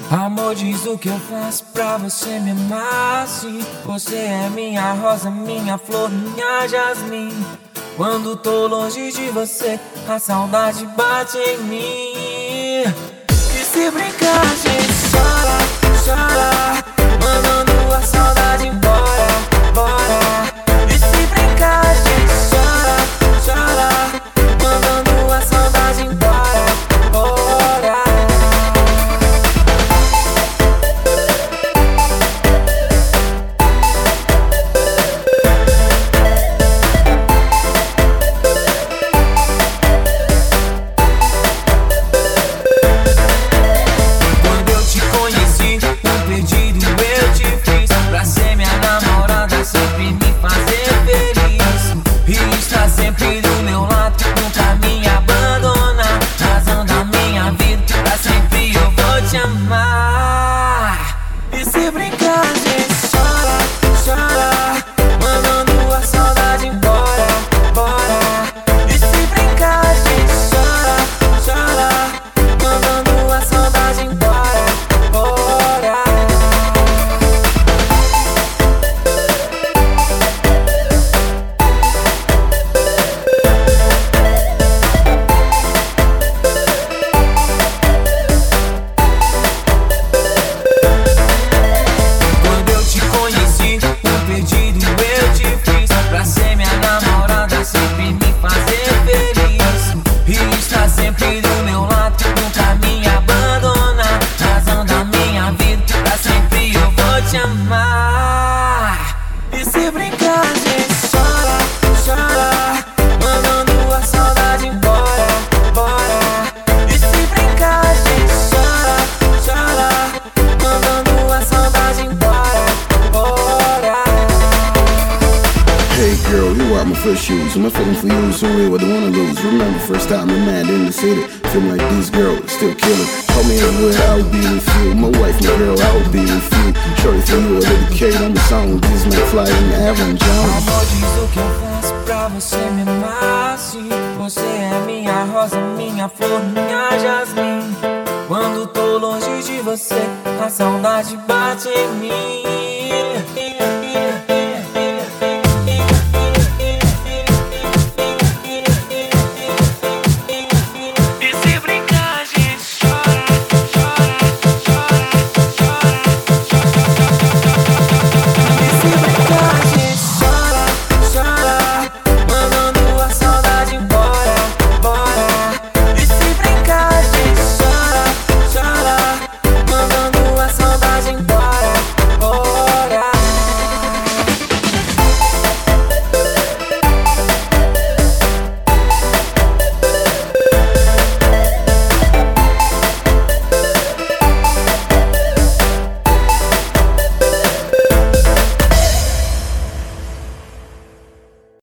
Amor, diz o que eu faço pra você me amar assim. Você é minha rosa, minha flor, minha jasmim. Quando tô longe de você, a saudade bate em mim. E se brincar, a gente chora, chora, mandando a saudade embora, bora. E se brincar, a gente chora, chora, mandando a saudade embora, bora. Quando eu te conheci, um pedido eu te fiz pra ser minha namorada, sempre me fazer feliz e estar sempre do meu lado, nunca me abandonar. Razão da minha vida, pra sempre eu vou te amar. E se brincar, a gente chora, chora, mandando a saudade embora, bora. E se brincar, a gente chora, chora, mandando a saudade embora, bora. Quando eu te conheci, um pedido eu te fiz pra ser minha namorada, sempre me fazer feliz e estar sempre do meu lado, nunca me abandonar. Razão da minha vida, pra sempre eu vou te amar. E se brincar, a gente chora, chora, mandando a saudade embora, bora. E se brincar, a gente chora, chora, mandando a saudade embora, bora. Hey girl, you are my first shoes. My feeling for you is so real, I don't wanna lose. Remember first time we met in the city. Feeling like this girl is still killing. Call me everywhere, I'll be with you. My wife, my girl, I'll be with you. Shorty for you, a dedicate on the song. This man fly in the Aaron Jones. Amor, diz o que eu faço pra você me amar assim. Você é minha rosa, minha flor, minha jasmim. Quando tô longe de você, a saudade bate em mim.